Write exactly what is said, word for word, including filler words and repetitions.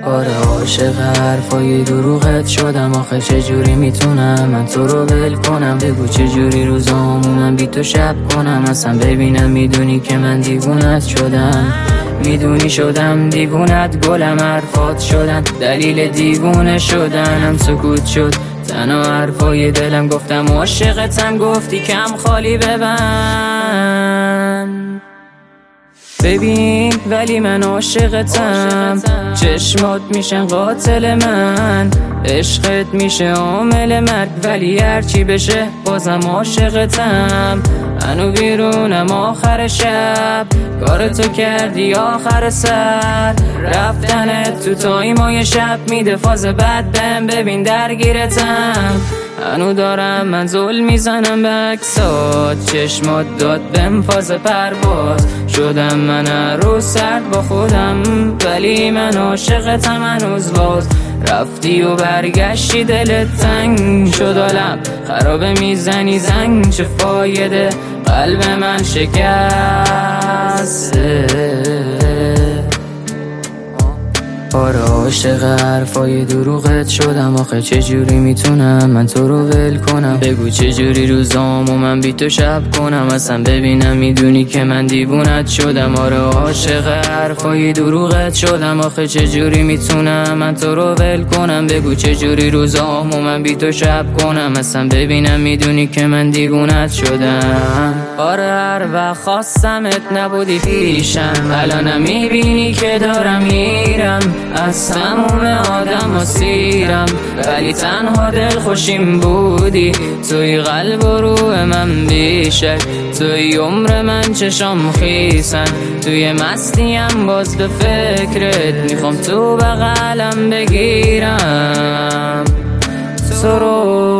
آره عاشق حرفای دروغت شدم، آخه چجوری میتونم من تو رو ول کنم؟ بگو چجوری روزامو من بی تو شب کنم؟ اصلا ببینم میدونی که من دیوونت شدم، میدونی شدم دیوونت، گلم حرفات شدن دلیل دیوونه شدنم. سکوت شد تنها حرفای دلم، گفتم عاشقتم گفتی کم خالی ببند. ببین ولی من عاشقتم، چشمات میشن قاتل من، عشقت میشه عامل مرگ، ولی هرچی بشه بازم عاشقتم. منو بیرونم آخر شب، کار تو کردی آخر سر، رفتنت تو تایمای شب میده فاز بد بهم، ببین درگیرتم. منو دارم من زل میزنم به عکسات، چشمات داد بهم فاز پرواز، شدم من رو سرد با خودم، ولی من عاشقتم هنوز باز. رفتی و برگشتی دلت تنگ شد، حالم خرابه میزنی زنگ، چه فایده قلب من شکسته. آره عاشق حرفای دروغت شدم، آخه چجوری میتونم من تو رو ول کنم؟ بگو چجوری روزامو من بی تو شب کنم؟ اصلا ببینم میدونی که من دیوونت شدم. آره عاشق حرفای دروغت شدم، آخه چجوری میتونم من تو رو ول کنم؟ بگو چجوری روزامو من بی تو شب کنم؟ اصلا ببینم میدونی که من دیوونت شدم. آره هر وقت خواستمت نبودی پیشم، الانم میبینی که دارم میرم، از تموم آدم و سیرم، ولی تنها دل خوشیم بودی. توی قلب و روح من بیشک، توی عمر من چشام خیسن، توی مستیم باز به فکرت، میخوام تو بغلم بگیرم تو رو.